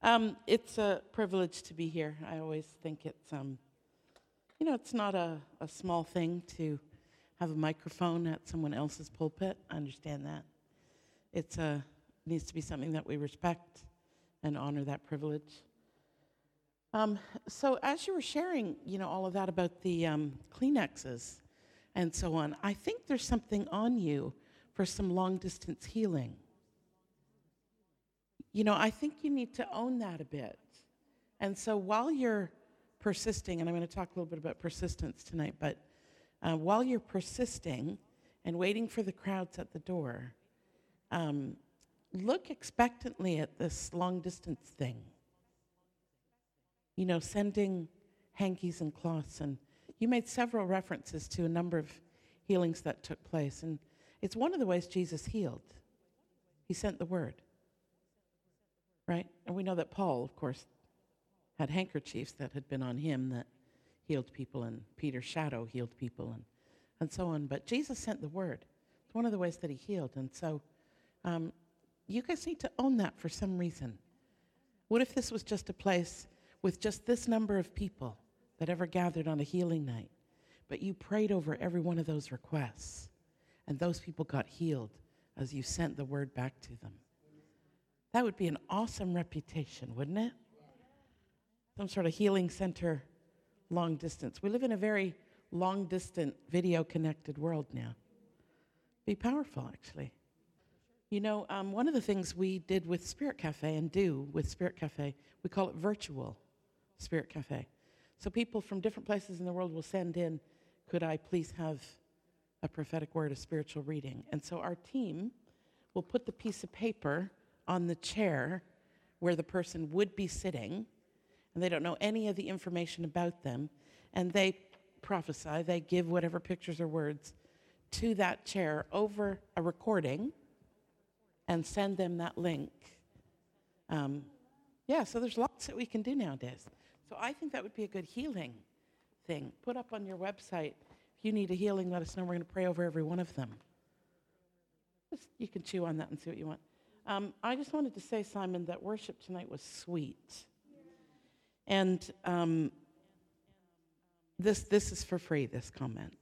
It's a privilege to be here. I always think it's not a small thing to have a microphone at someone else's pulpit. I understand that. Needs to be something that we respect and honor that privilege. So as you were sharing, all of that about the Kleenexes and so on, I think there's something on you for some long-distance healing. I think you need to own that a bit. And so while you're persisting, and I'm going to talk a little bit about persistence tonight, but while you're persisting and waiting for the crowds at the door, look expectantly at this long-distance thing. Sending hankies and cloths. And you made several references to a number of healings that took place. And it's one of the ways Jesus healed. He sent the word. Right? And we know that Paul, of course, had handkerchiefs that had been on him that healed people, and Peter's shadow healed people, and so on. But Jesus sent the word. It's one of the ways that he healed. And so you guys need to own that for some reason. What if this was just a place with just this number of people that ever gathered on a healing night, but you prayed over every one of those requests, and those people got healed as you sent the word back to them? That would be an awesome reputation, wouldn't it? Some sort of healing center, long distance. We live in a very long-distant, video-connected world now. Be powerful, actually. One of the things we did with Spirit Cafe and do with Spirit Cafe, we call it virtual Spirit Cafe. So people from different places in the world will send in, could I please have a prophetic word, a spiritual reading? And so our team will put the piece of paper on the chair where the person would be sitting, and they don't know any of the information about them, and they prophesy, they give whatever pictures or words to that chair over a recording and send them that link. So there's lots that we can do nowadays. So I think that would be a good healing thing. Put up on your website, if you need a healing, let us know. We're going to pray over every one of them. You can chew on that and see what you want. I just wanted to say, Simon, that worship tonight was sweet. And this is for free, this comment.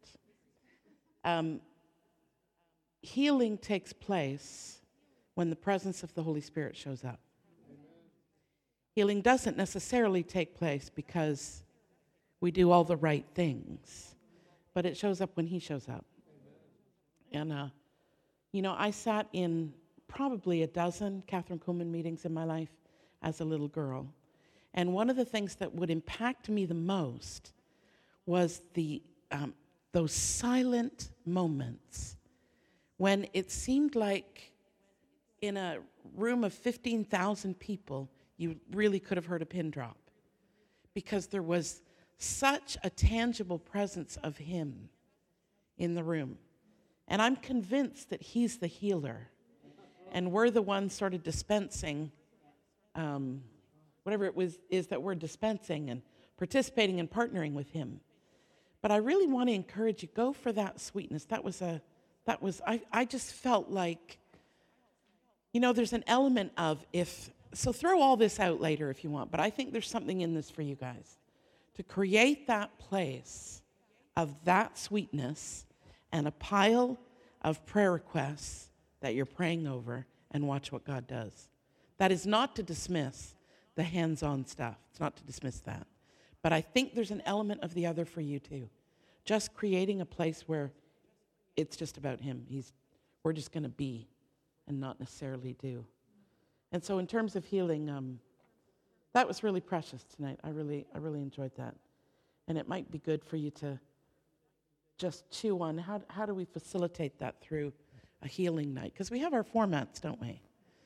Healing takes place when the presence of the Holy Spirit shows up. Healing doesn't necessarily take place because we do all the right things, but it shows up when he shows up. And, I sat in probably a dozen Catherine Kuhlman meetings in my life as a little girl. And one of the things that would impact me the most was those silent moments when it seemed like in a room of 15,000 people, you really could have heard a pin drop, because there was such a tangible presence of him in the room. And I'm convinced that he's the healer, and we're the ones sort of dispensing whatever is that we're dispensing and participating and partnering with him. But I really want to encourage you, go for that sweetness. I just felt like, there's an element of so throw all this out later if you want, but I think there's something in this for you guys. To create that place of that sweetness and a pile of prayer requests that you're praying over, and watch what God does. That is not to dismiss the hands-on stuff. It's not to dismiss that. But I think there's an element of the other for you too. Just creating a place where it's just about him. We're just going to be and not necessarily do. And so in terms of healing, that was really precious tonight. I really enjoyed that. And it might be good for you to just chew on how do we facilitate that through a healing night? Because we have our formats, don't we?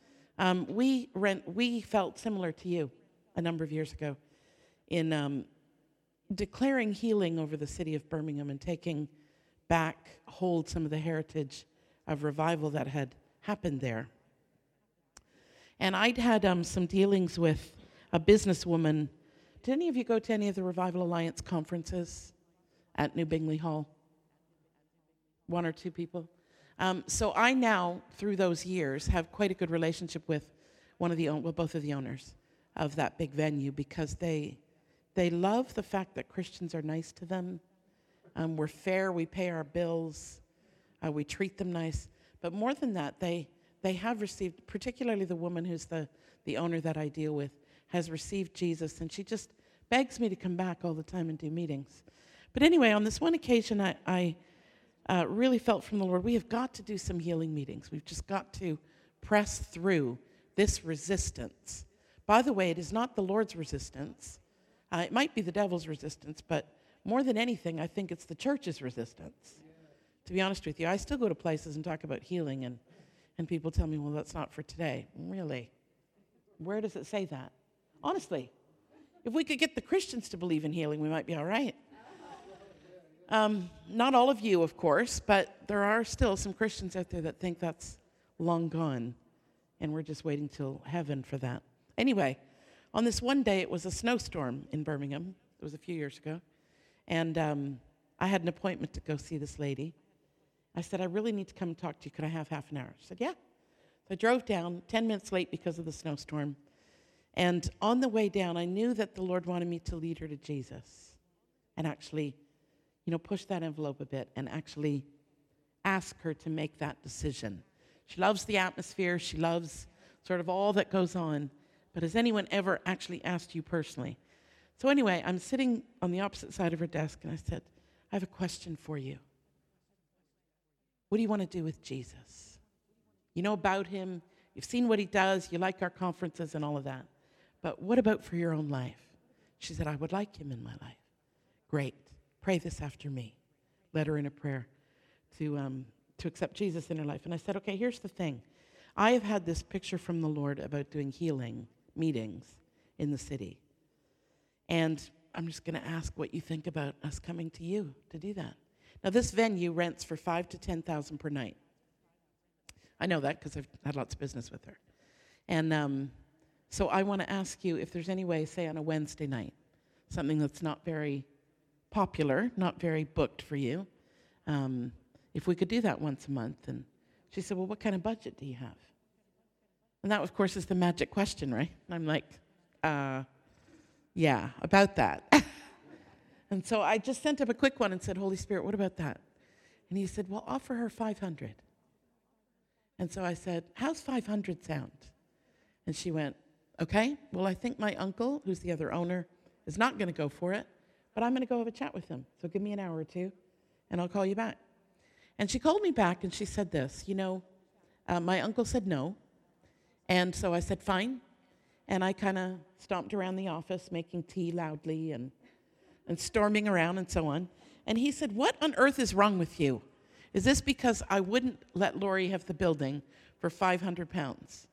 We felt similar to you a number of years ago in declaring healing over the city of Birmingham and taking back hold some of the heritage of revival that had happened there. And I'd had some dealings with a businesswoman. Did any of you go to any of the Revival Alliance conferences at New Bingley Hall? One or two people? So I now, through those years, have quite a good relationship with both of the owners of that big venue because they love the fact that Christians are nice to them. We're fair, we pay our bills, we treat them nice. But more than that, they have received, particularly the woman who's the owner that I deal with, has received Jesus, and she just begs me to come back all the time and do meetings. But anyway, on this one occasion, I really felt from the Lord, we have got to do some healing meetings. We've just got to press through this resistance. By the way, it is not the Lord's resistance. It might be the devil's resistance, but more than anything, I think it's the church's resistance. To be honest with you, I still go to places and talk about healing, and people tell me, well, that's not for today. Really? Where does it say that? Honestly, if we could get the Christians to believe in healing, we might be all right. Not all of you, of course, but there are still some Christians out there that think that's long gone, and we're just waiting till heaven for that. Anyway, on this one day, it was a snowstorm in Birmingham. It was a few years ago, and I had an appointment to go see this lady. I said, I really need to come and talk to you. Could I have half an hour? She said, yeah. So I drove down, 10 minutes late because of the snowstorm. And on the way down, I knew that the Lord wanted me to lead her to Jesus and actually, push that envelope a bit and actually ask her to make that decision. She loves the atmosphere. She loves sort of all that goes on. But has anyone ever actually asked you personally? So anyway, I'm sitting on the opposite side of her desk, and I said, I have a question for you. What do you want to do with Jesus? You know about him. You've seen what he does. You like our conferences and all of that. But what about for your own life? She said, I would like him in my life. Great. Pray this after me. Led her in a prayer to accept Jesus in her life. And I said, okay, here's the thing. I have had this picture from the Lord about doing healing meetings in the city. And I'm just going to ask what you think about us coming to you to do that. Now, this venue rents for $5,000 to $10,000 per night. I know that because I've had lots of business with her. And so I want to ask you if there's any way, say on a Wednesday night, something that's not very popular, not very booked for you, if we could do that once a month. And she said, well, what kind of budget do you have? And that, of course, is the magic question, right? And I'm like, yeah, about that. And so I just sent him a quick one and said, Holy Spirit, what about that? And he said, well, offer her 500. And so I said, how's 500 sound? And she went, okay, well, I think my uncle, who's the other owner, is not going to go for it, but I'm going to go have a chat with him. So give me an hour or two, and I'll call you back. And she called me back, and she said this, my uncle said no. And so I said, fine. And I kind of stomped around the office, making tea loudly and storming around and so on. And he said, what on earth is wrong with you? Is this because I wouldn't let Lori have the building for £500?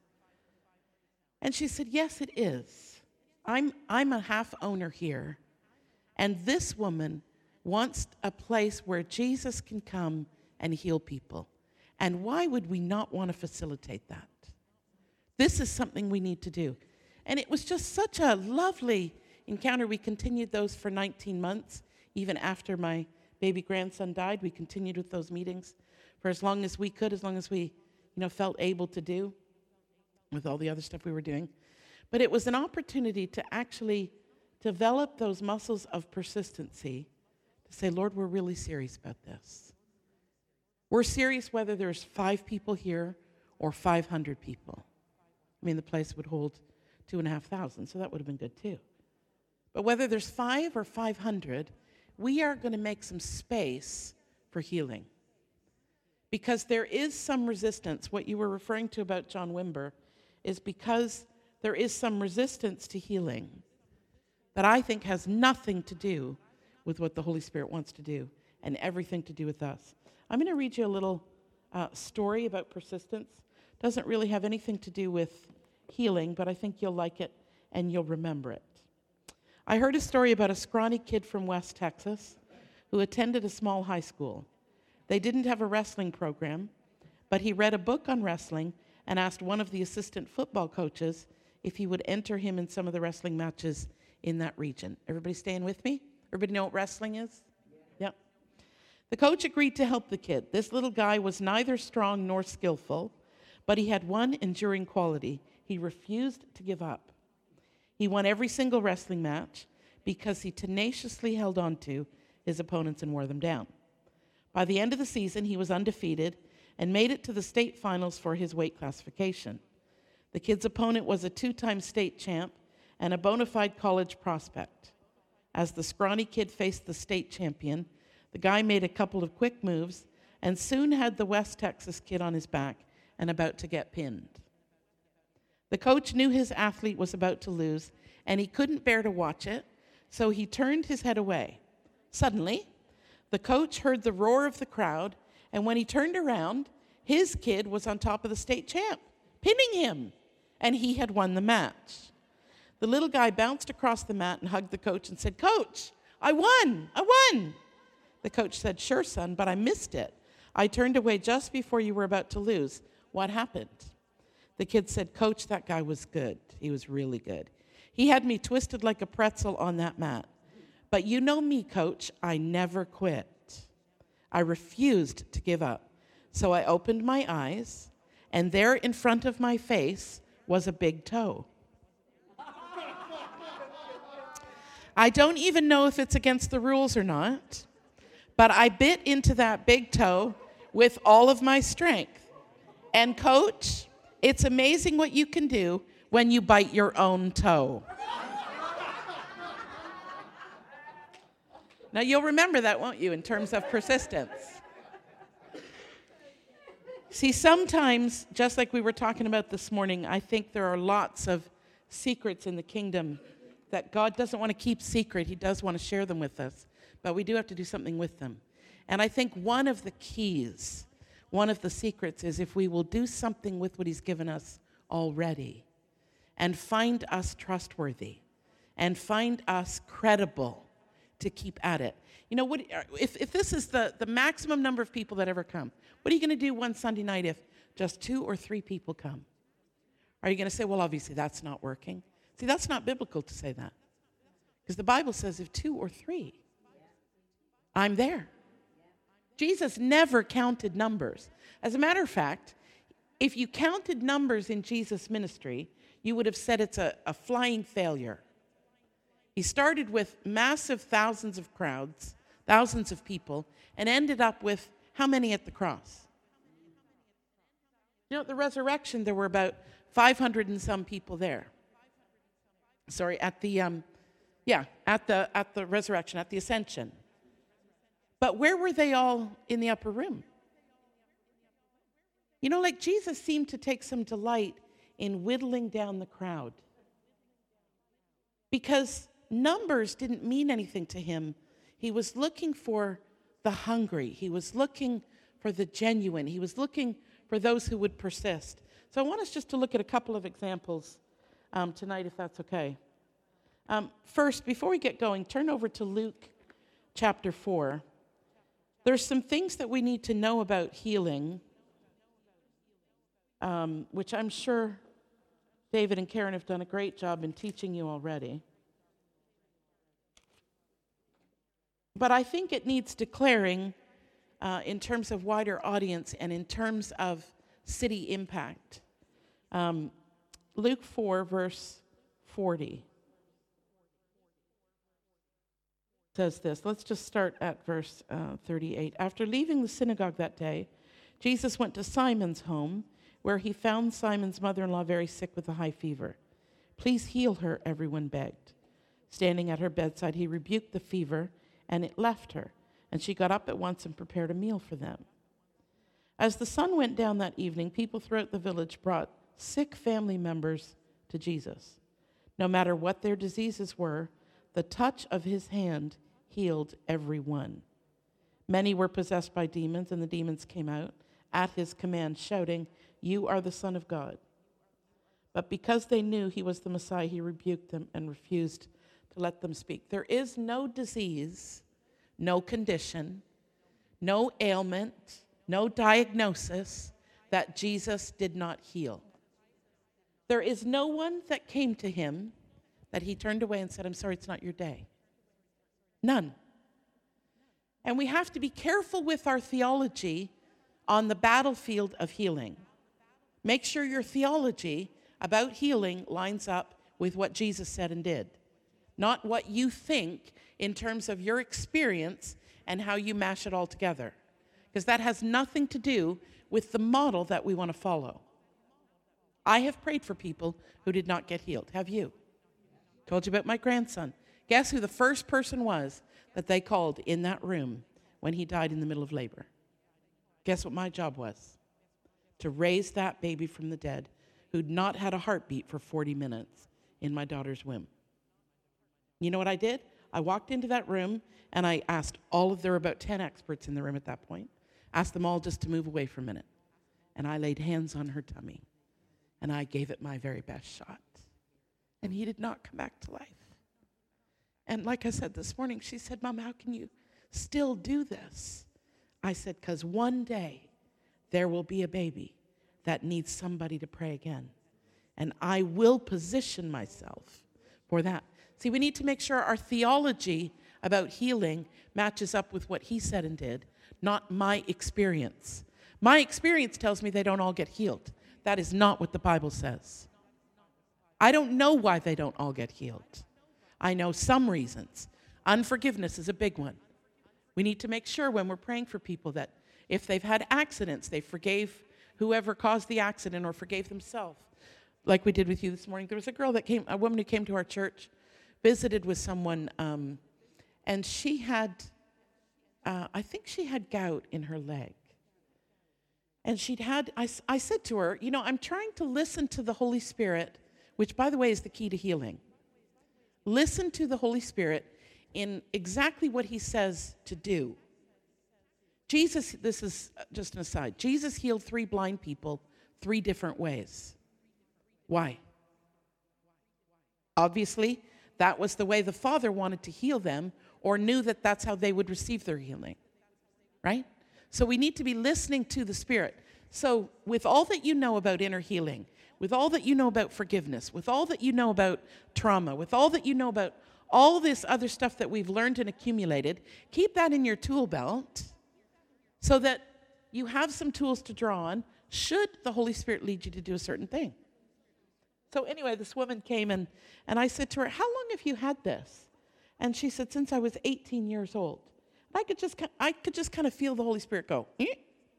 And she said, yes, it is. I'm a half owner here. And this woman wants a place where Jesus can come and heal people. And why would we not want to facilitate that? This is something we need to do. And it was just such a lovely encounter. We continued those for 19 months. Even after my baby grandson died, we continued with those meetings for as long as we could, as long as we, felt able to do with all the other stuff we were doing. But it was an opportunity to actually develop those muscles of persistency to say, Lord, we're really serious about this. We're serious whether there's 5 people here or 500 people. I mean, the place would hold 2,500, so that would have been good too. But whether there's 5 or 500, we are going to make some space for healing. Because there is some resistance. What you were referring to about John Wimber is because there is some resistance to healing that I think has nothing to do with what the Holy Spirit wants to do and everything to do with us. I'm going to read you a little story about persistence. Doesn't really have anything to do with healing, but I think you'll like it and you'll remember it. I heard a story about a scrawny kid from West Texas who attended a small high school. They didn't have a wrestling program, but he read a book on wrestling and asked one of the assistant football coaches if he would enter him in some of the wrestling matches in that region. Everybody staying with me? Everybody know what wrestling is? Yeah. The coach agreed to help the kid. This little guy was neither strong nor skillful, but he had one enduring quality. He refused to give up. He won every single wrestling match because he tenaciously held on to his opponents and wore them down. By the end of the season, he was undefeated and made it to the state finals for his weight classification. The kid's opponent was a 2-time state champ and a bona fide college prospect. As the scrawny kid faced the state champion, the guy made a couple of quick moves and soon had the West Texas kid on his back and about to get pinned. The coach knew his athlete was about to lose, and he couldn't bear to watch it, so he turned his head away. Suddenly, the coach heard the roar of the crowd, and when he turned around, his kid was on top of the state champ, pinning him, and he had won the match. The little guy bounced across the mat and hugged the coach and said, "Coach, I won! I won!" The coach said, "Sure, son, but I missed it. I turned away just before you were about to lose. What happened?" The kid said, "Coach, that guy was good. He was really good. He had me twisted like a pretzel on that mat. But you know me, Coach, I never quit. I refused to give up. So I opened my eyes, and there in front of my face was a big toe. I don't even know if it's against the rules or not, but I bit into that big toe with all of my strength. And Coach, it's amazing what you can do when you bite your own toe." Now, you'll remember that, won't you, in terms of persistence? See, sometimes, just like we were talking about this morning, I think there are lots of secrets in the kingdom that God doesn't want to keep secret. He does want to share them with us, but we do have to do something with them. And I think one of the keys, one of the secrets is if we will do something with what he's given us already and find us trustworthy and find us credible to keep at it. You know, if this is the maximum number of people that ever come, what are you going to do one Sunday night if just 2 or 3 people come? Are you going to say, well, obviously that's not working? See, that's not biblical to say that. Because the Bible says if 2 or 3, I'm there. Jesus never counted numbers. As a matter of fact, if you counted numbers in Jesus' ministry, you would have said it's a flying failure. He started with massive thousands of crowds, thousands of people, and ended up with how many at the cross? You know, at the resurrection, there were about 500 and some people there. Sorry, at the resurrection, at the ascension. But where were they all in the upper room? You know, like Jesus seemed to take some delight in whittling down the crowd. Because numbers didn't mean anything to him. He was looking for the hungry. He was looking for the genuine. He was looking for those who would persist. So I want us just to look at a couple of examples tonight, if that's okay. First, before we get going, turn over to Luke chapter 4. There's some things that we need to know about healing, which I'm sure David and Karen have done a great job in teaching you already. But I think it needs declaring in terms of wider audience and in terms of city impact. Luke 4, verse 40 says this. Let's just start at verse 38. After leaving the synagogue that day, Jesus went to Simon's home, where he found Simon's mother-in-law very sick with a high fever. "Please heal her," everyone begged. Standing at her bedside, he rebuked the fever, and it left her, and she got up at once and prepared a meal for them. As the sun went down that evening, people throughout the village brought sick family members to Jesus. No matter what their diseases were, the touch of his hand healed everyone. Many were possessed by demons, and the demons came out at his command, shouting, "You are the Son of God." But because they knew he was the Messiah, he rebuked them and refused to let them speak. There is no disease, no condition, no ailment, no diagnosis that Jesus did not heal. There is no one that came to him that he turned away and said, "I'm sorry, it's not your day." None. And we have to be careful with our theology on the battlefield of healing. Make sure your theology about healing lines up with what Jesus said and did, not what you think in terms of your experience and how you mash it all together, because that has nothing to do with the model that we want to follow. I have prayed for people who did not get healed. Have you? Told you about my grandson. Guess who the first person was that they called in that room when he died in the middle of labor? Guess what my job was? To raise that baby from the dead who'd not had a heartbeat for 40 minutes in my daughter's womb. You know what I did? I walked into that room and I asked there were about 10 experts in the room at that point, asked them all just to move away for a minute. And I laid hands on her tummy and I gave it my very best shot. And he did not come back to life. And like I said this morning, she said, Mom, how can you still do this? I said, because one day there will be a baby that needs somebody to pray again. And I will position myself for that. See, we need to make sure our theology about healing matches up with what he said and did, not my experience. My experience tells me they don't all get healed. That is not what the Bible says. I don't know why they don't all get healed. I know some reasons. Unforgiveness is a big one. We need to make sure when we're praying for people that if they've had accidents, they forgave whoever caused the accident or forgave themselves. Like we did with you this morning. There was a woman who came to our church, visited with someone, and she had, I think she had gout in her leg. And I said to her, I'm trying to listen to the Holy Spirit, which, by the way, is the key to healing. Listen to the Holy Spirit in exactly what he says to do. Jesus, this is just an aside, Jesus healed 3 blind people 3 different ways. Why? Obviously, that was the way the Father wanted to heal them or knew that that's how they would receive their healing, right? So we need to be listening to the Spirit. So with all that you know about inner healing, with all that you know about forgiveness, with all that you know about trauma, with all that you know about all this other stuff that we've learned and accumulated, keep that in your tool belt so that you have some tools to draw on should the Holy Spirit lead you to do a certain thing. So anyway, this woman came and I said to her, how long have you had this? And she said, since I was 18 years old. I could just kind of feel the Holy Spirit go, eh?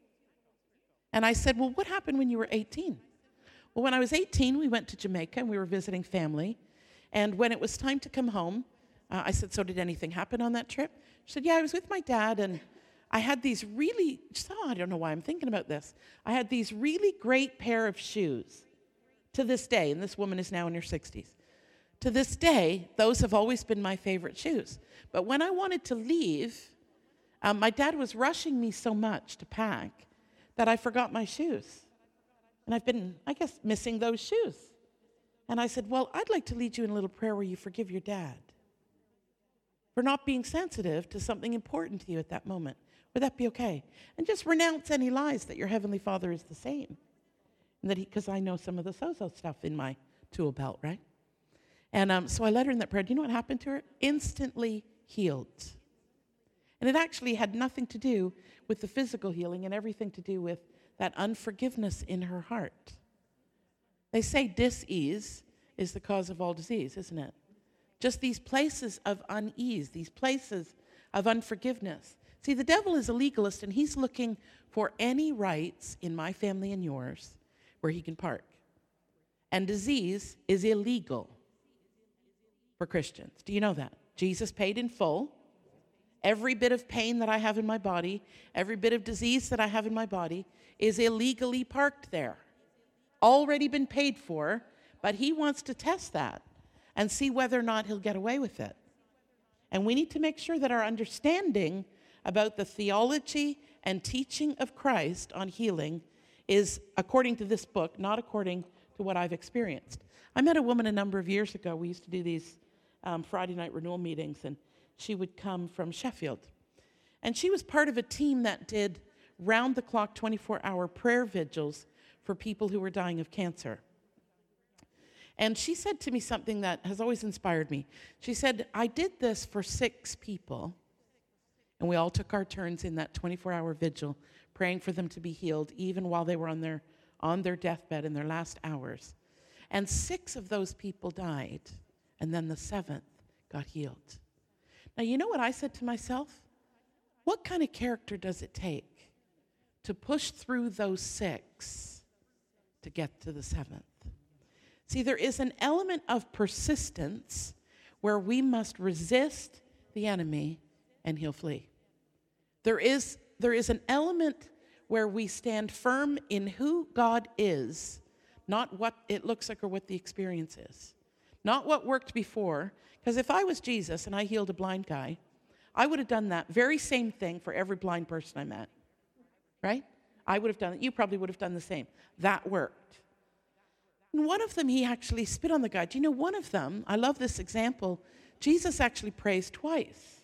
And I said, well, what happened when you were 18? Well, when I was 18, we went to Jamaica and we were visiting family. And when it was time to come home, I said, so did anything happen on that trip? She said, yeah, I was with my dad and I had these I don't know why I'm thinking about this. I had these really great pair of shoes to this day, and this woman is now in her 60s. To this day, those have always been my favorite shoes. But when I wanted to leave, my dad was rushing me so much to pack that I forgot my shoes. And I've been, I guess, missing those shoes. And I said, well, I'd like to lead you in a little prayer where you forgive your dad for not being sensitive to something important to you at that moment. Would that be okay? And just renounce any lies that your Heavenly Father is the same. And that because I know some of the so-so stuff in my tool belt, right? And so I led her in that prayer. Do you know what happened to her? Instantly healed. And it actually had nothing to do with the physical healing and everything to do with that unforgiveness in her heart. They say dis-ease is the cause of all disease, isn't it? Just these places of unease, these places of unforgiveness. See, the devil is a legalist, and he's looking for any rights in my family and yours where he can park. And disease is illegal for Christians. Do you know that? Jesus paid in full. Every bit of pain that I have in my body, every bit of disease that I have in my body is illegally parked there. Already been paid for, but he wants to test that and see whether or not he'll get away with it. And we need to make sure that our understanding about the theology and teaching of Christ on healing is according to this book, not according to what I've experienced. I met a woman a number of years ago. We used to do these Friday night renewal meetings, and she would come from Sheffield. And she was part of a team that did round-the-clock 24-hour prayer vigils for people who were dying of cancer. And she said to me something that has always inspired me. She said, I did this for 6 people, and we all took our turns in that 24-hour vigil, praying for them to be healed, even while they were on their deathbed in their last hours. And 6 of those people died, and then the 7th got healed. Now, you know what I said to myself? What kind of character does it take to push through those 6 to get to the 7th? See, there is an element of persistence where we must resist the enemy and he'll flee. There is an element where we stand firm in who God is, not what it looks like or what the experience is. Not what worked before, because if I was Jesus and I healed a blind guy, I would have done that very same thing for every blind person I met, right? I would have done it. You probably would have done the same. That worked. And one of them, he actually spit on the guy. Do you know one of them, I love this example, Jesus actually prays twice.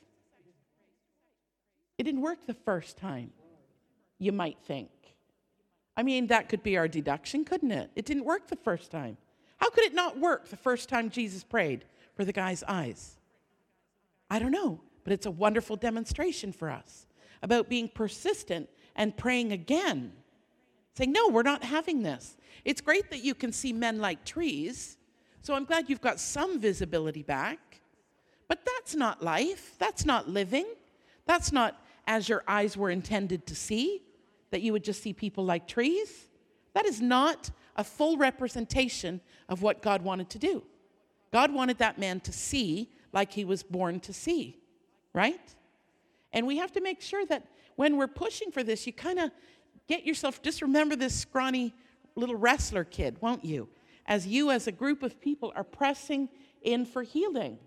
It didn't work the first time, you might think. I mean, that could be our deduction, couldn't it? It didn't work the first time. How could it not work the first time Jesus prayed for the guy's eyes? I don't know, but it's a wonderful demonstration for us about being persistent and praying again. Saying, no, we're not having this. It's great that you can see men like trees, so I'm glad you've got some visibility back. But that's not life. That's not living. That's not as your eyes were intended to see, that you would just see people like trees. That is not a full representation of what God wanted to do. God wanted that man to see like he was born to see, right? And we have to make sure that when we're pushing for this, you kind of get yourself, just remember this scrawny little wrestler kid, won't you? As a group of people are pressing in for healing.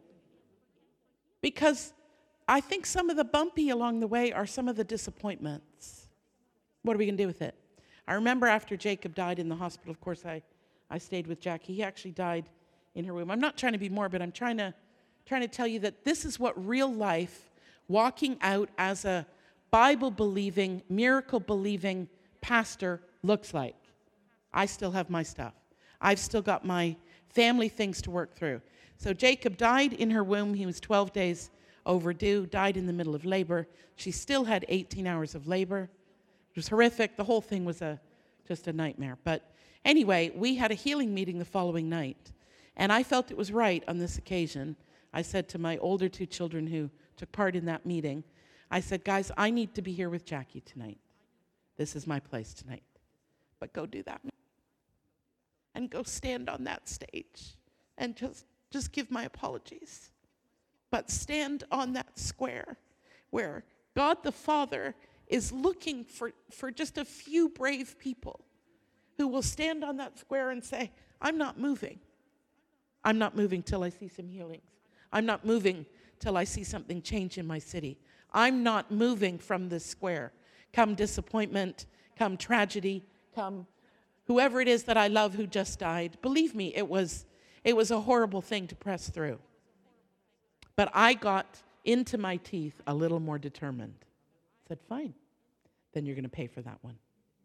Because I think some of the bumpy along the way are some of the disappointments. What are we going to do with it? I remember after Jacob died in the hospital, of course, I stayed with Jackie. He actually died in her womb. I'm not trying to be morbid. I'm trying to tell you that this is what real life, walking out as a Bible-believing, miracle-believing pastor looks like. I still have my stuff. I've still got my family things to work through. So Jacob died in her womb. He was 12 days overdue, died in the middle of labor. She still had 18 hours of labor. It was horrific. The whole thing was just a nightmare. But anyway, we had a healing meeting the following night. And I felt it was right on this occasion. I said to my older 2 children who took part in that meeting, I said, guys, I need to be here with Jackie tonight. This is my place tonight. But go do that. And go stand on that stage and just give my apologies. But stand on that square where God the Father is looking for just a few brave people who will stand on that square and say, I'm not moving. I'm not moving till I see some healings. I'm not moving till I see something change in my city. I'm not moving from this square. Come disappointment, come tragedy, come whoever it is that I love who just died. Believe me, it was a horrible thing to press through. But I got into my teeth a little more determined. I said, fine, then you're going to pay for that one.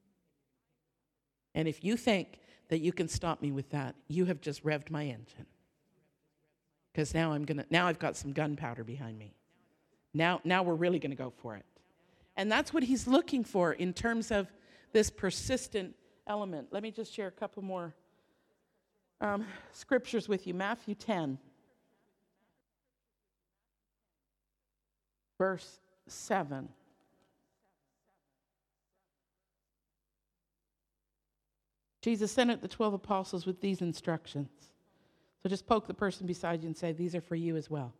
And if you think that you can stop me with that, you have just revved my engine. Because now I've got some gunpowder behind me. Now we're really going to go for it. And that's what he's looking for in terms of this persistent element. Let me just share a couple more scriptures with you. Matthew 10, verse 7. Jesus sent out the 12 apostles with these instructions. So just poke the person beside you and say, these are for you as well.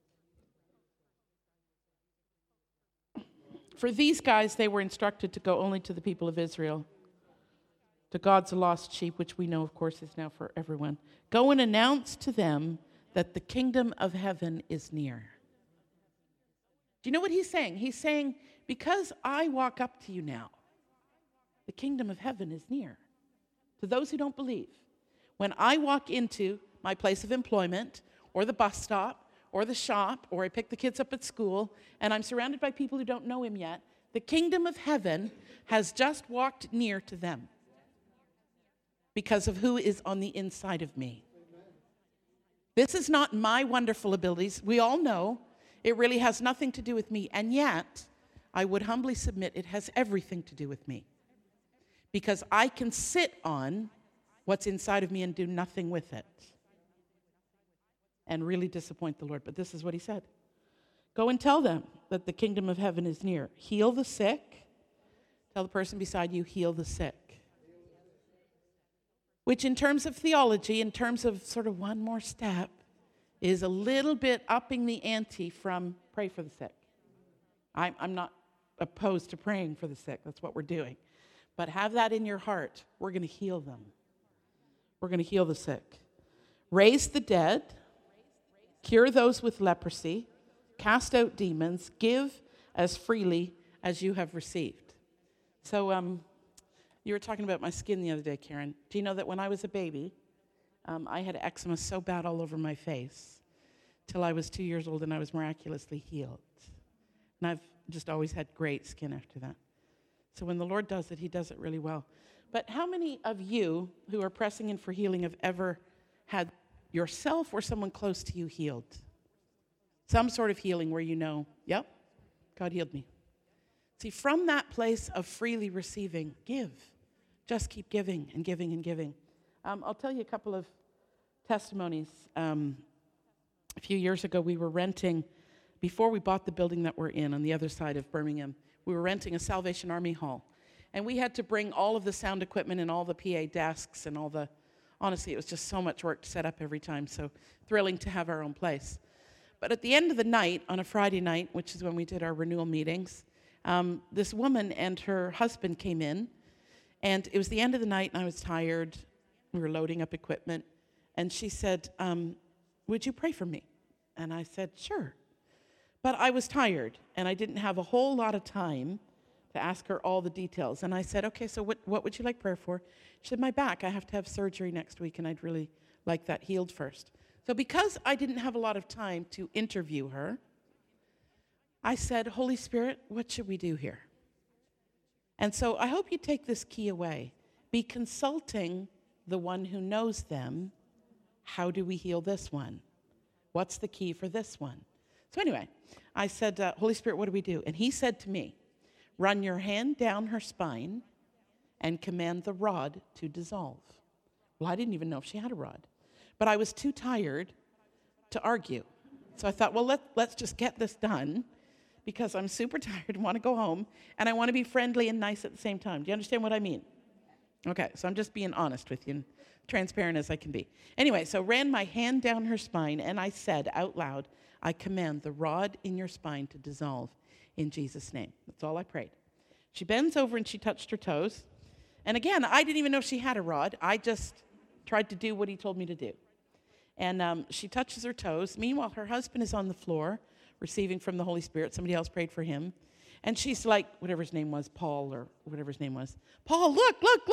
For these guys, they were instructed to go only to the people of Israel, to God's lost sheep, which we know, of course, is now for everyone. Go and announce to them that the kingdom of heaven is near. Do you know what he's saying? He's saying, because I walk up to you now, the kingdom of heaven is near. To those who don't believe, when I walk into my place of employment or the bus stop or the shop or I pick the kids up at school and I'm surrounded by people who don't know him yet, the kingdom of heaven has just walked near to them because of who is on the inside of me. This is not my wonderful abilities. We all know it really has nothing to do with me, and yet I would humbly submit it has everything to do with me. Because I can sit on what's inside of me and do nothing with it and really disappoint the Lord. But this is what he said. Go and tell them that the kingdom of heaven is near. Heal the sick. Tell the person beside you, heal the sick. Which in terms of theology, in terms of sort of one more step, is a little bit upping the ante from pray for the sick. I'm not opposed to praying for the sick. That's what we're doing. But have that in your heart. We're going to heal them. We're going to heal the sick. Raise the dead. Cure those with leprosy. Cast out demons. Give as freely as you have received. So you were talking about my skin the other day, Karen. Do you know that when I was a baby, I had eczema so bad all over my face till I was 2 years old and I was miraculously healed. And I've just always had great skin after that. So when the Lord does it, he does it really well. But how many of you who are pressing in for healing have ever had yourself or someone close to you healed? Some sort of healing where you know, yep, God healed me. See, from that place of freely receiving, give. Just keep giving and giving and giving. I'll tell you a couple of testimonies. A few years ago, we were renting, before we bought the building that we're in on the other side of Birmingham, we were renting a Salvation Army hall. And we had to bring all of the sound equipment and all the PA desks and all the, honestly, it was just so much work to set up every time. So thrilling to have our own place. But at the end of the night, on a Friday night, which is when we did our renewal meetings, this woman and her husband came in. And it was the end of the night and I was tired. We were loading up equipment. And she said, would you pray for me? And I said, sure. But I was tired, and I didn't have a whole lot of time to ask her all the details. And I said, okay, so what would you like prayer for? She said, my back. I have to have surgery next week, and I'd really like that healed first. So because I didn't have a lot of time to interview her, I said, Holy Spirit, what should we do here? And so I hope you take this key away. Be consulting the one who knows them. How do we heal this one? What's the key for this one? So anyway, I said, Holy Spirit, what do we do? And he said to me, run your hand down her spine and command the rod to dissolve. Well, I didn't even know if she had a rod. But I was too tired to argue. So I thought, well, let's just get this done because I'm super tired and want to go home, and I want to be friendly and nice at the same time. Do you understand what I mean? Okay, so I'm just being honest with you and transparent as I can be. Anyway, so ran my hand down her spine, and I said out loud, I command the rod in your spine to dissolve in Jesus' name. That's all I prayed. She bends over and she touched her toes. And again, I didn't even know she had a rod. I just tried to do what he told me to do. And she touches her toes. Meanwhile, her husband is on the floor receiving from the Holy Spirit. Somebody else prayed for him. And she's like, whatever his name was, Paul or whatever his name was. Paul, look.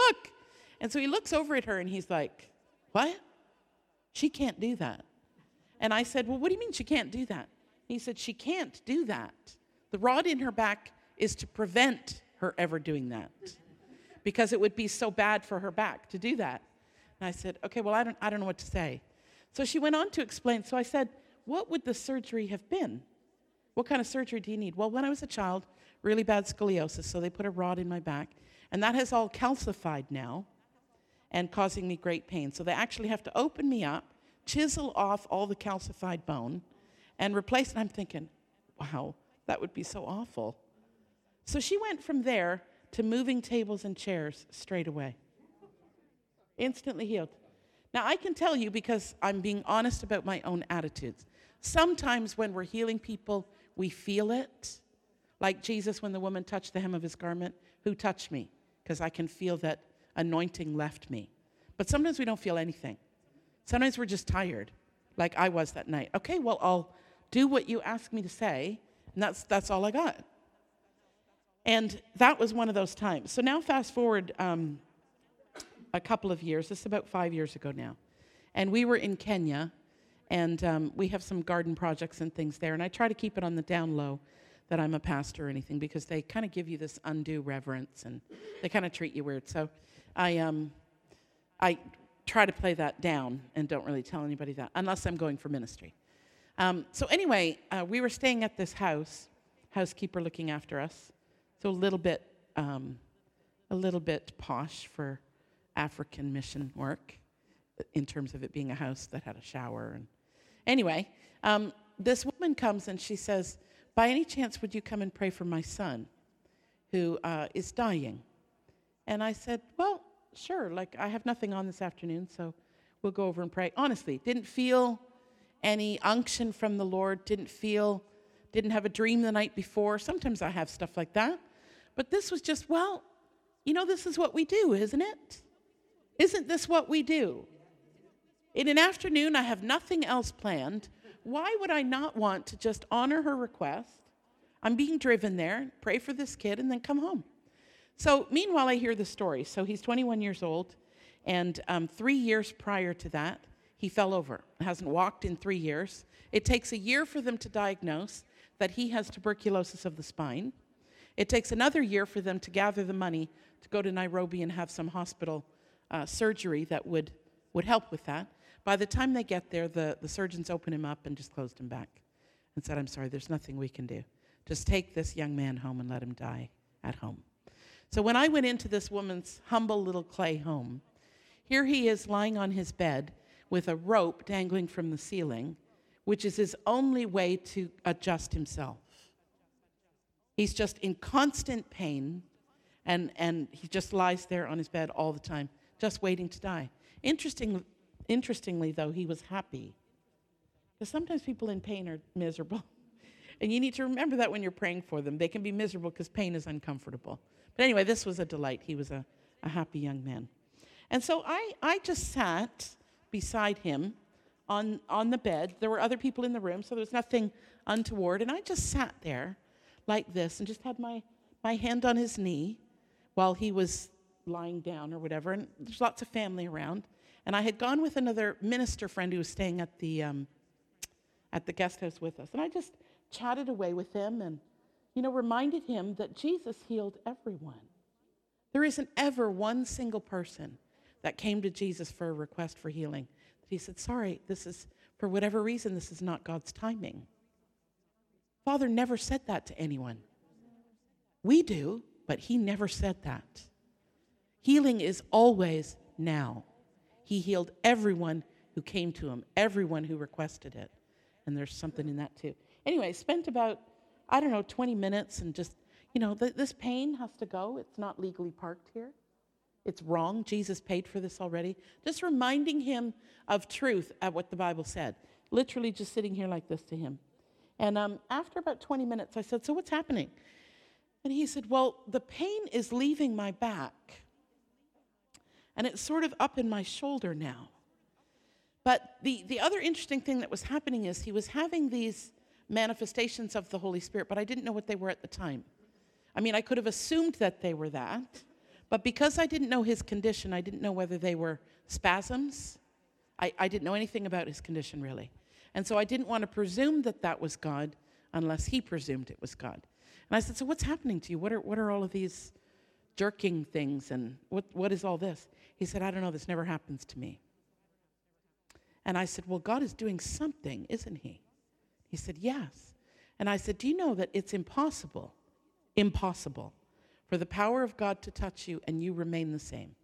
And so he looks over at her and he's like, what? She can't do that. And I said, well, what do you mean she can't do that? He said, she can't do that. The rod in her back is to prevent her ever doing that because it would be so bad for her back to do that. And I said, okay, well, I don't know what to say. So she went on to explain. So I said, what would the surgery have been? What kind of surgery do you need? Well, when I was a child, really bad scoliosis, so they put a rod in my back. And that has all calcified now and causing me great pain. So they actually have to open me up, chisel off all the calcified bone, and replace it. I'm thinking, wow, that would be so awful. So she went from there to moving tables and chairs straight away. Instantly healed. Now, I can tell you, because I'm being honest about my own attitudes, sometimes when we're healing people, we feel it. Like Jesus, when the woman touched the hem of his garment, who touched me? Because I can feel that anointing left me. But sometimes we don't feel anything. Sometimes we're just tired, like I was that night. Okay, well, I'll do what you ask me to say, and that's all I got. And that was one of those times. So now fast forward a couple of years. This is about 5 years ago now. And we were in Kenya, and we have some garden projects and things there. And I try to keep it on the down low that I'm a pastor or anything, because they kind of give you this undue reverence, and they kind of treat you weird. So I try to play that down and don't really tell anybody that, unless I'm going for ministry. So anyway, we were staying at this house, housekeeper looking after us. So a little bit posh for African mission work in terms of it being a house that had a shower. And anyway, this woman comes and she says, by any chance, would you come and pray for my son who is dying? And I said, well, sure. Like, I have nothing on this afternoon, so we'll go over and pray. Honestly, didn't feel any unction from the Lord, didn't have a dream the night before. Sometimes I have stuff like that. But this was just, well, this is what we do, isn't it? Isn't this what we do? In an afternoon, I have nothing else planned. Why would I not want to just honor her request? I'm being driven there, pray for this kid, and then come home. So meanwhile, I hear the story. So he's 21 years old, and 3 years prior to that, he fell over. Hasn't walked in 3 years. It takes a year for them to diagnose that he has tuberculosis of the spine. It takes another year for them to gather the money to go to Nairobi and have some hospital surgery that would help with that. By the time they get there, the surgeons opened him up and just closed him back and said, I'm sorry, there's nothing we can do. Just take this young man home and let him die at home. So when I went into this woman's humble little clay home, here he is lying on his bed with a rope dangling from the ceiling, which is his only way to adjust himself. He's just in constant pain, and he just lies there on his bed all the time, just waiting to die. Interestingly, though, he was happy. Because sometimes people in pain are miserable. And you need to remember that when you're praying for them. They can be miserable because pain is uncomfortable. But anyway, this was a delight. He was a happy young man. And so I just sat beside him on the bed. There were other people in the room, so there was nothing untoward. And I just sat there like this and just had my hand on his knee while he was lying down or whatever. And there's lots of family around. And I had gone with another minister friend who was staying at the guest house with us. And I just chatted away with him and, reminded him that Jesus healed everyone. There isn't ever one single person that came to Jesus for a request for healing that he said, sorry, this is, for whatever reason, this is not God's timing. Father never said that to anyone. We do, but he never said that. Healing is always now. He healed everyone who came to him, everyone who requested it. And there's something in that too. Anyway, spent about, 20 minutes and just, this pain has to go. It's not legally parked here. It's wrong. Jesus paid for this already. Just reminding him of truth at what the Bible said. Literally just sitting here like this to him. And after about 20 minutes, I said, so what's happening? And he said, well, the pain is leaving my back. And it's sort of up in my shoulder now. But the other interesting thing that was happening is he was having these manifestations of the Holy Spirit, but I didn't know what they were at the time. I mean, I could have assumed that they were that, but because I didn't know his condition, I didn't know whether they were spasms. I didn't know anything about his condition, really. And so I didn't want to presume that that was God unless he presumed it was God. And I said, so what's happening to you? What are all of these jerking things, and what is all this? He said, I don't know, this never happens to me. And I said, well, God is doing something, isn't he? He said, yes. And I said, do you know that it's impossible for the power of God to touch you and you remain the same?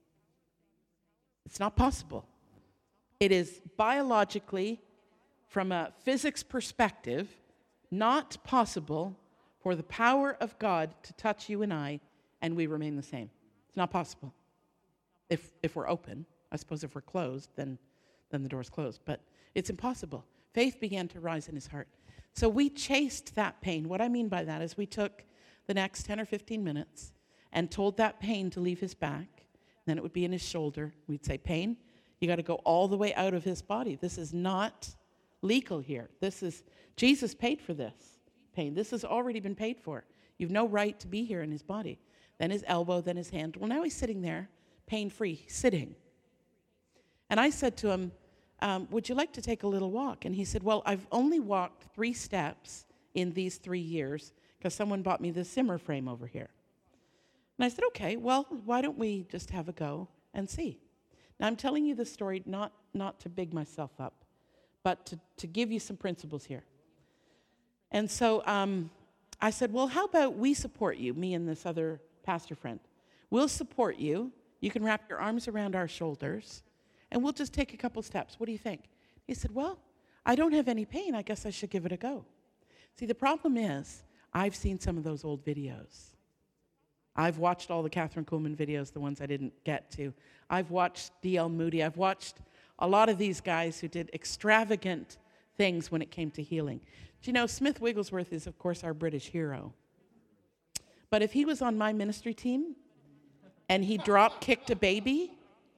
It's not possible. It is biologically, from a physics perspective, not possible for the power of God to touch you and I and we remain the same. It's not possible. If we're open. I suppose if we're closed, then the door's closed. But it's impossible. Faith began to rise in his heart. So we chased that pain. What I mean by that is we took the next 10 or 15 minutes and told that pain to leave his back. Then it would be in his shoulder. We'd say, pain, you got to go all the way out of his body. This is not legal here. Jesus paid for this pain. This has already been paid for. You've no right to be here in his body. Then his elbow, then his hand. Well, now he's sitting there, pain-free, sitting. And I said to him, would you like to take a little walk? And he said, well, I've only walked 3 steps in these 3 years because someone bought me this Zimmer frame over here. And I said, okay, well, why don't we just have a go and see? Now, I'm telling you this story not to big myself up, but to give you some principles here. And so I said, well, how about we support you, me and this other pastor friend. We'll support you You can wrap your arms around our shoulders, and we'll just take a couple steps. What do you think? He said, well, I don't have any pain. I guess I should give it a go. See, the problem is, I've seen some of those old videos. I've watched all the Catherine Kuhlman videos, the ones I didn't get to. I've watched D.L. Moody. I've watched a lot of these guys who did extravagant things when it came to healing. Do you know, Smith Wigglesworth is, of course, our British hero. But if he was on my ministry team and he drop-kicked a baby,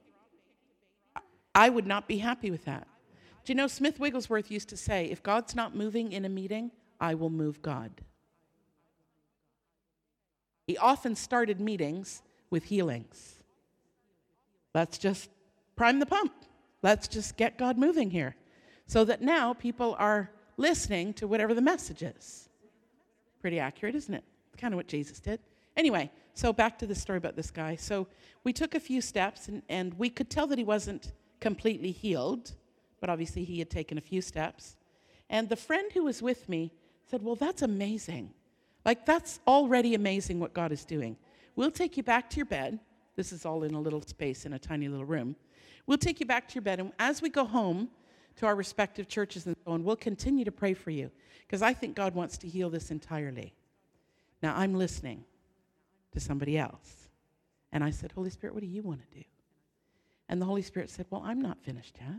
I would not be happy with that. Do you know, Smith Wigglesworth used to say, if God's not moving in a meeting, I will move God. He often started meetings with healings. Let's just prime the pump. Let's just get God moving here. So that now people are listening to whatever the message is. Pretty accurate, isn't it? It's kind of what Jesus did. Anyway, so back to the story about this guy. So we took a few steps, and we could tell that he wasn't completely healed, but obviously he had taken a few steps. And the friend who was with me said, well, that's amazing. Like, that's already amazing what God is doing. We'll take you back to your bed. This is all in a little space in a tiny little room. We'll take you back to your bed, and as we go home to our respective churches and so on, we'll continue to pray for you, because I think God wants to heal this entirely. Now, I'm listening to somebody else. And I said, Holy Spirit, what do you want to do? And the Holy Spirit said, well, I'm not finished yet.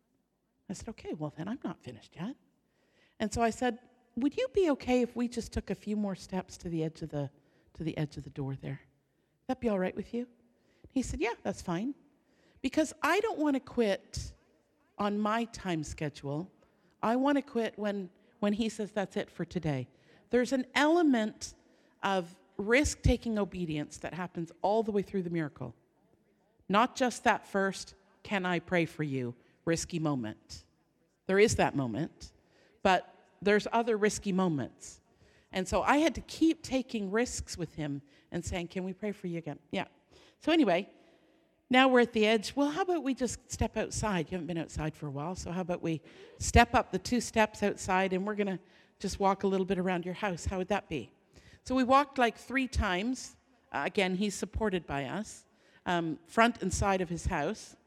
I said, okay, well, then I'm not finished yet. And so I said, would you be okay if we just took a few more steps to the edge of the door there? That be all right with you? He said, yeah, that's fine. Because I don't want to quit on my time schedule. I want to quit when he says that's it for today. There's an element of risk-taking obedience that happens all the way through the miracle. Not just that first, can I pray for you, risky moment. There is that moment, but there's other risky moments. And so I had to keep taking risks with him and saying, can we pray for you again? Yeah. So anyway, now we're at the edge. Well, how about we just step outside? You haven't been outside for a while, so how about we step up the 2 steps outside, and we're going to just walk a little bit around your house. How would that be? So we walked like 3 times. Again, he's supported by us, front and side of his house.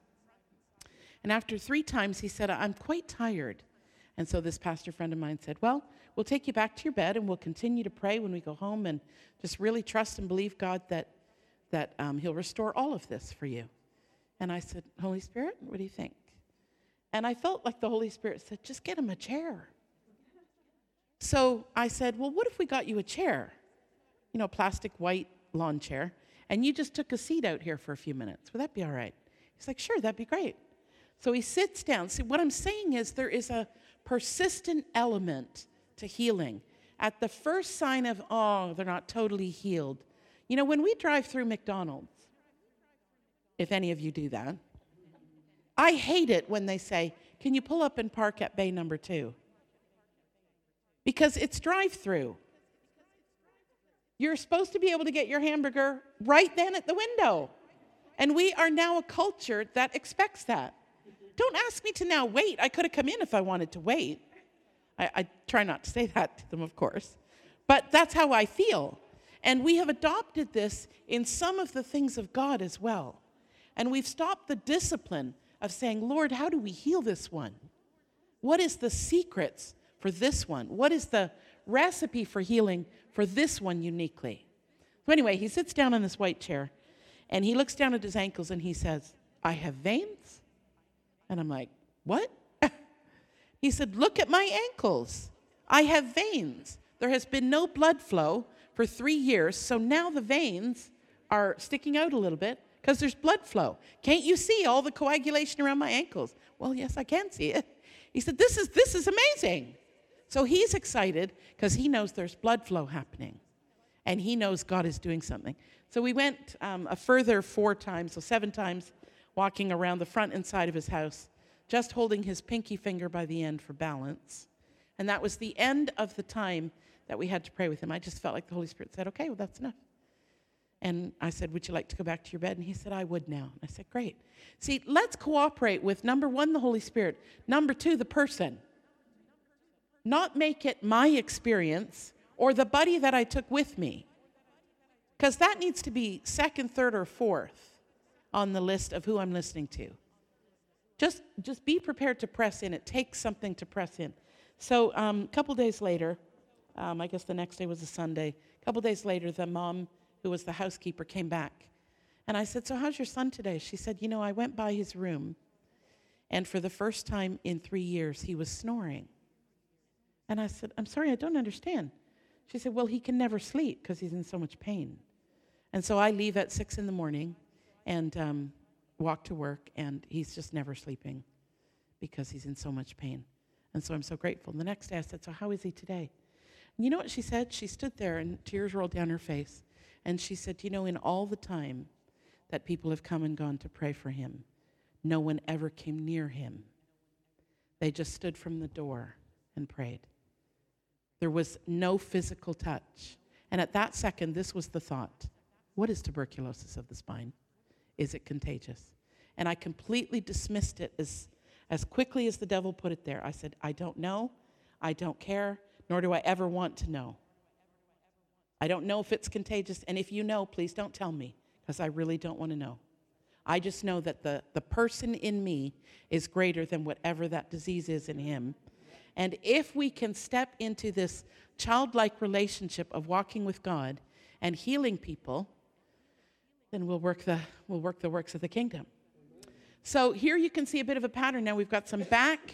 And after 3 times, he said, I'm quite tired. And so this pastor friend of mine said, well, we'll take you back to your bed, and we'll continue to pray when we go home, and just really trust and believe God that he'll restore all of this for you. And I said, Holy Spirit, what do you think? And I felt like the Holy Spirit said, just get him a chair. So I said, well, what if we got you a chair? You know, a plastic white lawn chair, and you just took a seat out here for a few minutes. Would that be all right? He's like, sure, that'd be great. So he sits down. See, what I'm saying is there is a persistent element to healing. At the first sign of, oh, they're not totally healed. You know, when we drive through McDonald's, if any of you do that, I hate it when they say, can you pull up and park at bay number 2? Because it's drive-through. You're supposed to be able to get your hamburger right then at the window. And we are now a culture that expects that. Don't ask me to now wait. I could have come in if I wanted to wait. I try not to say that to them, of course. But that's how I feel. And we have adopted this in some of the things of God as well. And we've stopped the discipline of saying, Lord, how do we heal this one? What is the secrets for this one? What is the recipe for healing for this one uniquely? So anyway, he sits down in this white chair, and he looks down at his ankles, and he says, I have veins? And I'm like, what? He said, look at my ankles. I have veins. There has been no blood flow for 3 years, so now the veins are sticking out a little bit because there's blood flow. Can't you see all the coagulation around my ankles? Well, yes, I can see it. He said, this is amazing. So he's excited because he knows there's blood flow happening, and he knows God is doing something. So we went a further 4 times, so 7 times, walking around the front and side of his house, just holding his pinky finger by the end for balance. And that was the end of the time that we had to pray with him. I just felt like the Holy Spirit said, okay, well, that's enough. And I said, would you like to go back to your bed? And he said, I would now. And I said, great. See, let's cooperate with, number 1, the Holy Spirit. Number 2, the person. Not make it my experience or the buddy that I took with me. Because that needs to be 2nd, 3rd, or 4th. on the list of who I'm listening to. Just be prepared to press in. It takes something to press in. So a couple days later, I guess the next day was a Sunday. A couple days later, the mom, who was the housekeeper, came back. And I said, so how's your son today? She said, I went by his room, and for the first time in 3 years, he was snoring. And I said, I'm sorry, I don't understand. She said, well, he can never sleep because he's in so much pain. And so I leave at 6 a.m. and walk to work, and he's just never sleeping because he's in so much pain. And so I'm so grateful. And the next day I said, so how is he today? And you know what she said? She stood there and tears rolled down her face. And she said, in all the time that people have come and gone to pray for him, no one ever came near him. They just stood from the door and prayed. There was no physical touch. And at that second, this was the thought. What is tuberculosis of the spine? Is it contagious? And I completely dismissed it as quickly as the devil put it there. I said, I don't know. I don't care, nor do I ever want to know. I don't know if it's contagious, and if you know, please don't tell me, because I really don't want to know. I just know that the person in me is greater than whatever that disease is in him. And if we can step into this childlike relationship of walking with God and healing people, then we'll work the works of the kingdom. So here you can see a bit of a pattern. Now we've got some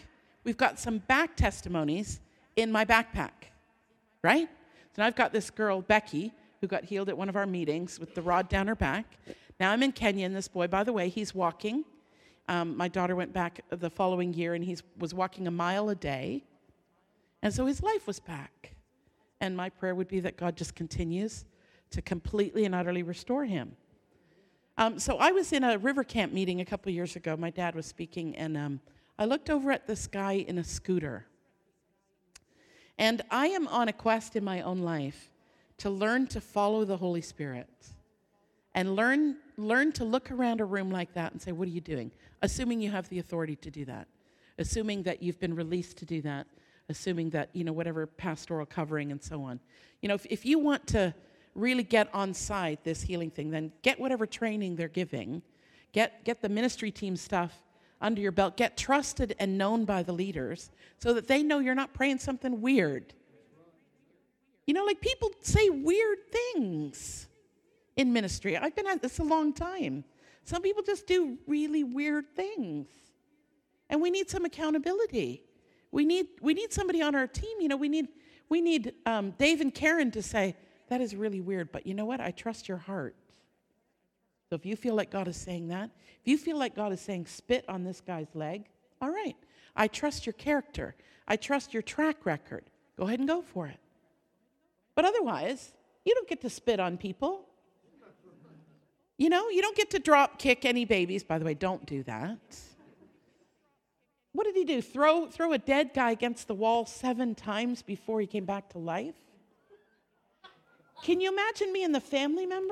back testimonies in my backpack, right? So now I've got this girl, Becky, who got healed at one of our meetings with the rod down her back. Now I'm in Kenya, and this boy, by the way, he's walking. My daughter went back the following year, and he was walking a mile a day. And so his life was back. And my prayer would be that God just continues to completely and utterly restore him. So I was in a river camp meeting a couple years ago. My dad was speaking, and I looked over at this guy in a scooter. And I am on a quest in my own life to learn to follow the Holy Spirit and learn to look around a room like that and say, what are you doing? Assuming you have the authority to do that. Assuming that you've been released to do that. Assuming that, whatever pastoral covering and so on. If you want to really get on side this healing thing, then get whatever training they're giving. Get the ministry team stuff under your belt. Get trusted and known by the leaders so that they know you're not praying something weird. People say weird things in ministry. I've been at this a long time. Some people just do really weird things. And we need some accountability. We need somebody on our team. We need Dave and Karen to say, that is really weird, but you know what? I trust your heart. So if you feel like God is saying that, if you feel like God is saying spit on this guy's leg, all right. I trust your character. I trust your track record. Go ahead and go for it. But otherwise, you don't get to spit on people. You don't get to drop kick any babies. By the way, don't do that. What did he do? Throw a dead guy against the wall 7 times before he came back to life? Can you imagine being the family member?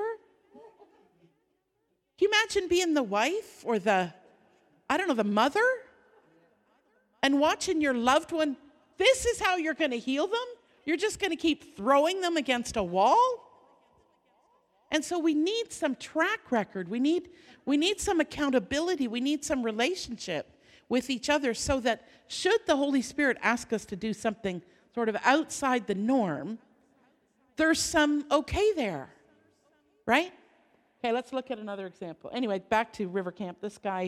Can you imagine being the wife or the mother? And watching your loved one, this is how you're going to heal them? You're just going to keep throwing them against a wall? And so we need some track record. We need some accountability. We need some relationship with each other so that should the Holy Spirit ask us to do something sort of outside the norm, there's some okay there, right? Okay, let's look at another example. Anyway, back to River Camp. This guy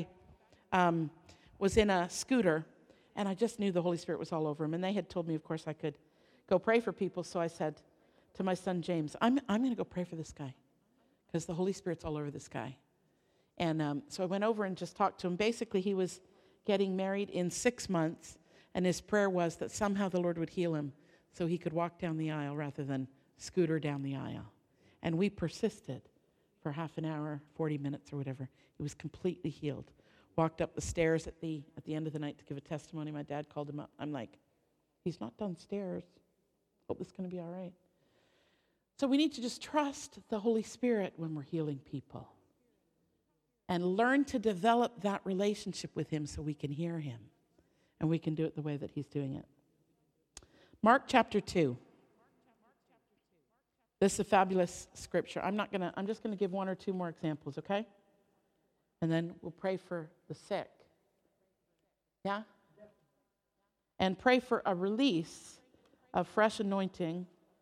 was in a scooter, and I just knew the Holy Spirit was all over him. And they had told me, of course, I could go pray for people. So I said to my son, James, I'm going to go pray for this guy because the Holy Spirit's all over this guy. And so I went over and just talked to him. Basically, he was getting married in 6 months, and his prayer was that somehow the Lord would heal him so he could walk down the aisle rather than scooter down the aisle. And we persisted for half an hour, 40 minutes or whatever. He was completely healed. Walked up the stairs at the end of the night to give a testimony. My dad called him up. I'm like, he's not done stairs. Hope this is going to be all right. So we need to just trust the Holy Spirit when we're healing people and learn to develop that relationship with him so we can hear him and we can do it the way that he's doing it. Mark chapter 2. This is a fabulous scripture. I'm just going to give 1 or 2 more examples, okay? And then we'll pray for the sick. Yeah? And pray for a release of fresh anointing.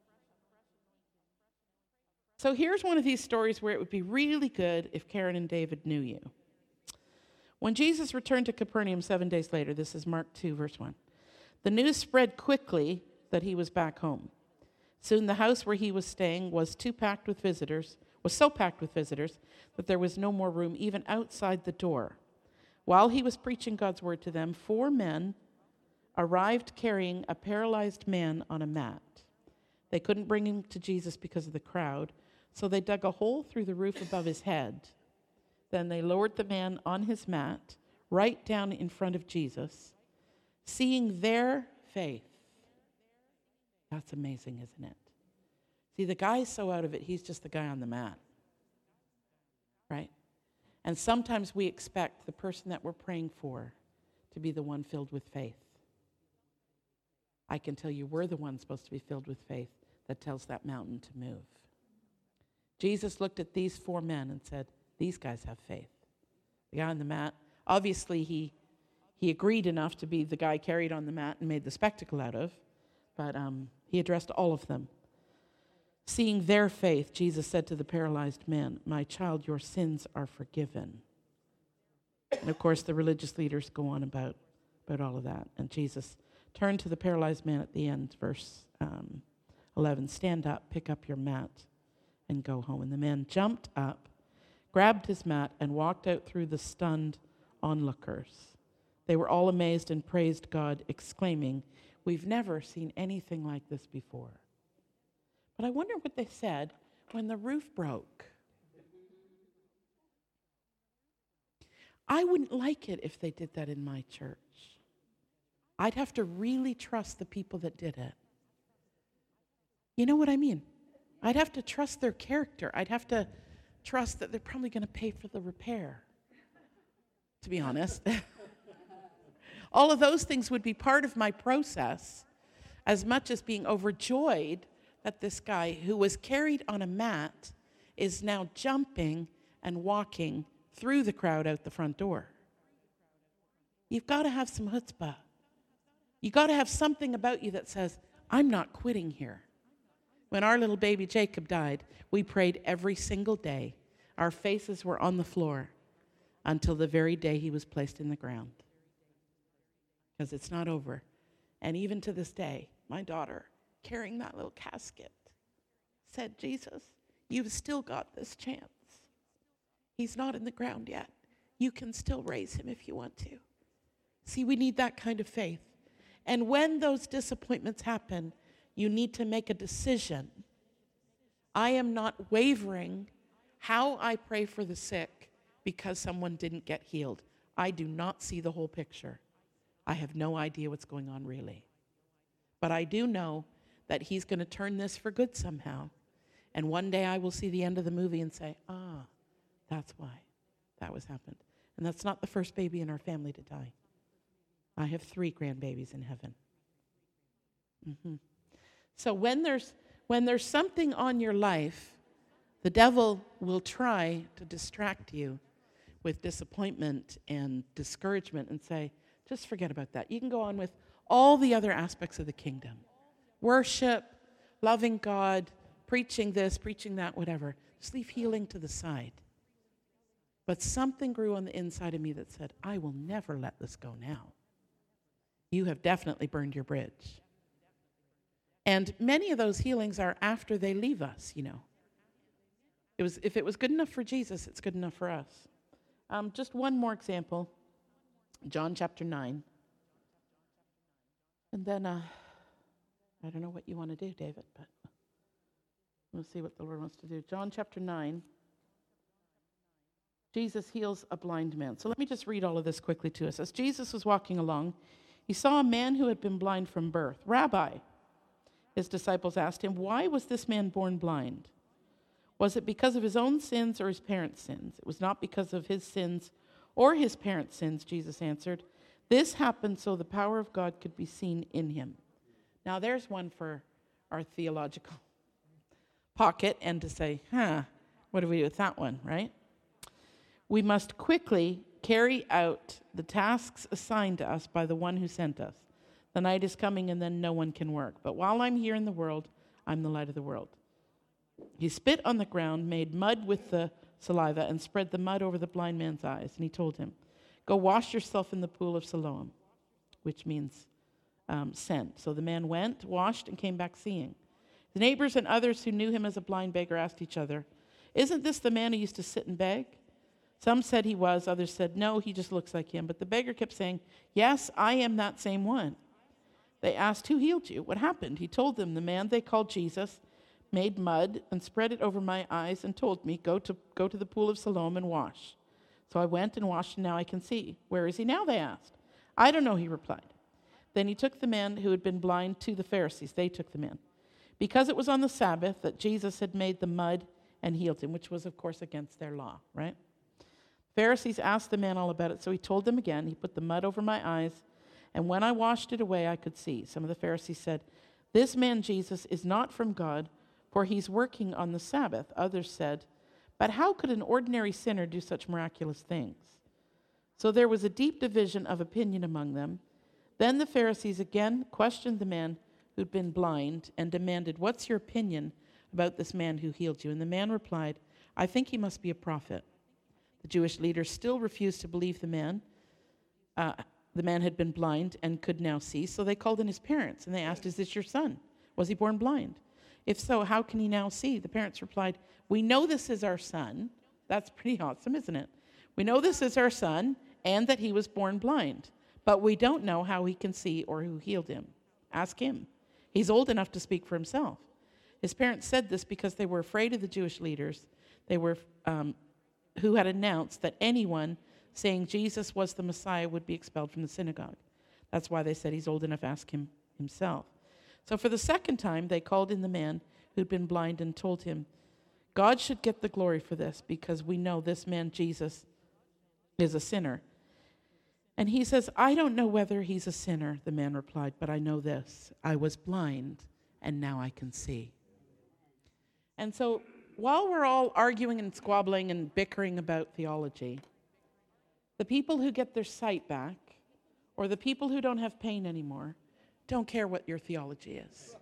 So here's one of these stories where it would be really good if Karen and David knew you. When Jesus returned to Capernaum 7 days later, this is Mark 2, verse 1, the news spread quickly that he was back home. Soon the house where he was staying was so packed with visitors that there was no more room even outside the door. While he was preaching God's word to them, 4 men arrived carrying a paralyzed man on a mat. They couldn't bring him to Jesus because of the crowd, so they dug a hole through the roof above his head. Then they lowered the man on his mat right down in front of Jesus. Seeing their faith. That's amazing, isn't it? See, the guy's so out of it, he's just the guy on the mat. Right? And sometimes we expect the person that we're praying for to be the one filled with faith. I can tell you we're the ones supposed to be filled with faith that tells that mountain to move. Jesus looked at these 4 men and said, these guys have faith. The guy on the mat, obviously he agreed enough to be the guy carried on the mat and made the spectacle out of, but he addressed all of them. Seeing their faith, Jesus said to the paralyzed man, my child, your sins are forgiven. And of course, the religious leaders go on about all of that. And Jesus turned to the paralyzed man at the end, verse 11, stand up, pick up your mat, and go home. And the man jumped up, grabbed his mat, and walked out through the stunned onlookers. They were all amazed and praised God, exclaiming, we've never seen anything like this before. But I wonder what they said when the roof broke. I wouldn't like it if they did that in my church. I'd have to really trust the people that did it. You know what I mean? I'd have to trust their character. I'd have to trust that they're probably going to pay for the repair, to be honest. All of those things would be part of my process, as much as being overjoyed that this guy who was carried on a mat is now jumping and walking through the crowd out the front door. You've got to have some chutzpah. You've got to have something about you that says, I'm not quitting here. When our little baby Jacob died, we prayed every single day. Our faces were on the floor until the very day he was placed in the ground. Because it's not over. And even to this day, my daughter, carrying that little casket, said, Jesus, you've still got this chance. He's not in the ground yet. You can still raise him if you want to. See, we need that kind of faith. And when those disappointments happen, you need to make a decision. I am not wavering how I pray for the sick because someone didn't get healed. I do not see the whole picture. I have no idea what's going on really. But I do know that he's going to turn this for good somehow. And one day I will see the end of the movie and say, that's why that was happened. And that's not the first baby in our family to die. I have 3 grandbabies in heaven. So when there's something on your life, the devil will try to distract you with disappointment and discouragement and say, just forget about that. You can go on with all the other aspects of the kingdom. Worship, loving God, preaching this, preaching that, whatever. Just leave healing to the side. But something grew on the inside of me that said, I will never let this go now. You have definitely burned your bridge. And many of those healings are after they leave us, you know. If it was good enough for Jesus, it's good enough for us. Just one more example. John chapter 9. And then, I don't know what you want to do, David, but we'll see what the Lord wants to do. John chapter 9. Jesus heals a blind man. So let me just read all of this quickly to us. As Jesus was walking along, he saw a man who had been blind from birth. Rabbi, his disciples asked him, why was this man born blind? Was it because of his own sins or his parents' sins? It was not because of his sins or his parents' sins, Jesus answered. This happened so the power of God could be seen in him. Now there's one for our theological pocket and to say, what do we do with that one, right? We must quickly carry out the tasks assigned to us by the one who sent us. The night is coming and then no one can work. But while I'm here in the world, I'm the light of the world. He spit on the ground, made mud with the saliva, and spread the mud over the blind man's eyes. And he told him, go wash yourself in the pool of Siloam, which means sent. So the man went, washed, and came back seeing. The neighbors and others who knew him as a blind beggar asked each other, isn't this the man who used to sit and beg? Some said he was, others said, no, he just looks like him. But the beggar kept saying, yes, I am that same one. They asked, who healed you? What happened? He told them, the man they called Jesus made mud and spread it over my eyes and told me, go to the pool of Siloam and wash. So I went and washed, and now I can see. Where is he now? They asked. I don't know, he replied. Then he took the man who had been blind to the Pharisees. They took the man. Because it was on the Sabbath that Jesus had made the mud and healed him, which was, of course, against their law, right? Pharisees asked the man all about it, so he told them again. He put the mud over my eyes, and when I washed it away, I could see. Some of the Pharisees said, this man Jesus is not from God, for he's working on the Sabbath. Others said, but how could an ordinary sinner do such miraculous things? So there was a deep division of opinion among them. Then the Pharisees again questioned the man who'd been blind and demanded, what's your opinion about this man who healed you? And the man replied, I think he must be a prophet. The Jewish leaders still refused to believe the man. The man had been blind and could now see, so they called in his parents and they asked, is this your son? Was he born blind? If so, how can he now see? The parents replied, we know this is our son. That's pretty awesome, isn't it? We know this is our son and that he was born blind, but we don't know how he can see or who healed him. Ask him. He's old enough to speak for himself. His parents said this because they were afraid of the Jewish leaders. They were who had announced that anyone saying Jesus was the Messiah would be expelled from the synagogue. That's why they said he's old enough to ask him himself. So for the second time, they called in the man who'd been blind and told him, God should get the glory for this because we know this man Jesus is a sinner. And he says, I don't know whether he's a sinner, the man replied, but I know this. I was blind and now I can see. And so while we're all arguing and squabbling and bickering about theology, the people who get their sight back or the people who don't have pain anymore don't care what your theology is.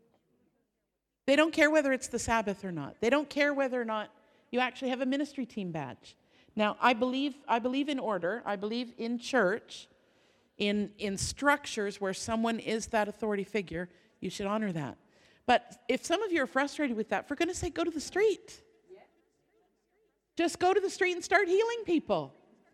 They don't care whether it's the Sabbath or not. They don't care whether or not you actually have a ministry team badge. Now, I believe in order. I believe in church, in structures where someone is that authority figure. You should honor that. But if some of you are frustrated with that, for goodness sake, go to the street. Just go to the street and start healing people.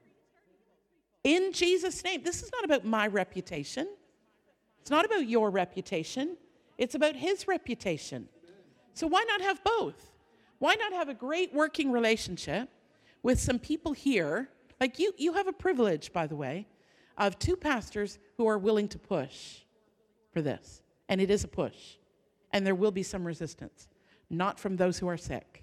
In Jesus' name. This is not about my reputation. It's not about your reputation. It's about his reputation. So why not have both? Why not have a great working relationship with some people here? Like you have a privilege, by the way, of two pastors who are willing to push for this. And it is a push. And there will be some resistance. Not from those who are sick.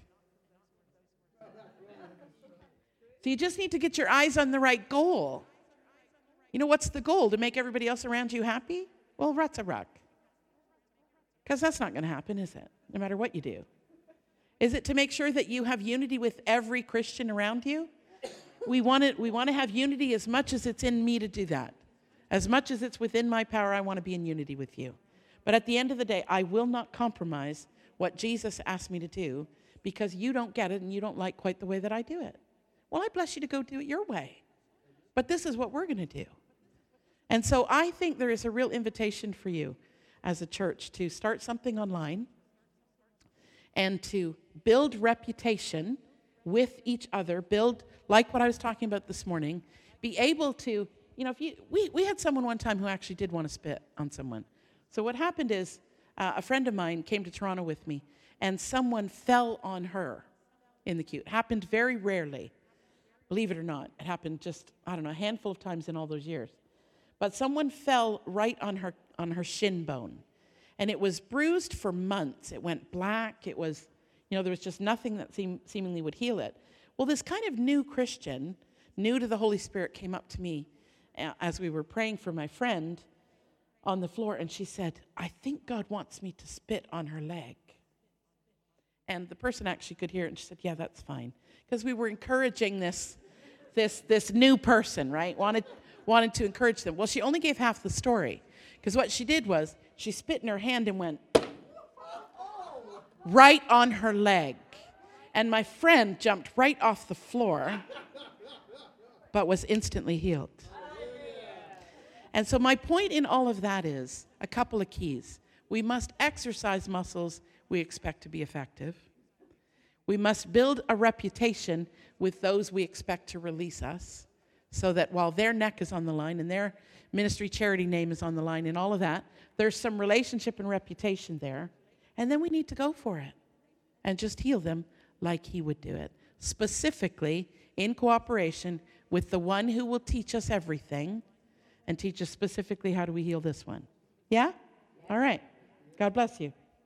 So you just need to get your eyes on the right goal. You know, what's the goal? To make everybody else around you happy? Well, rut's a ruck. Because that's not going to happen, is it? No matter what you do. Is it to make sure that you have unity with every Christian around you? We want to have unity as much as it's in me to do that. As much as it's within my power, I want to be in unity with you. But at the end of the day, I will not compromise what Jesus asked me to do because you don't get it and you don't like quite the way that I do it. Well, I bless you to go do it your way. But this is what we're going to do. And so I think there is a real invitation for you as a church to start something online and to build reputation with each other, build, like what I was talking about this morning, be able to, we had someone one time who actually did want to spit on someone. So what happened is a friend of mine came to Toronto with me, and someone fell on her in the queue. It happened very rarely. Believe it or not, it happened just, a handful of times in all those years. But someone fell right on her shin bone. And it was bruised for months. It went black. It was, there was just nothing that seemingly would heal it. Well, this kind of new Christian, new to the Holy Spirit, came up to me as we were praying for my friend on the floor, and she said, I think God wants me to spit on her leg. And the person actually could hear it, and she said, yeah, that's fine. Because we were encouraging this this new person, right? Wanted to encourage them. Well, she only gave half the story, because what she did was she spit in her hand and went right on her leg. And my friend jumped right off the floor, but was instantly healed. And so my point in all of that is a couple of keys. We must exercise muscles we expect to be effective. We must build a reputation with those we expect to release us, so that while their neck is on the line and their ministry charity name is on the line and all of that, there's some relationship and reputation there. And then we need to go for it and just heal them like he would do it, specifically in cooperation with the one who will teach us everything and teach us specifically how do we heal this one. Yeah? All right. God bless you.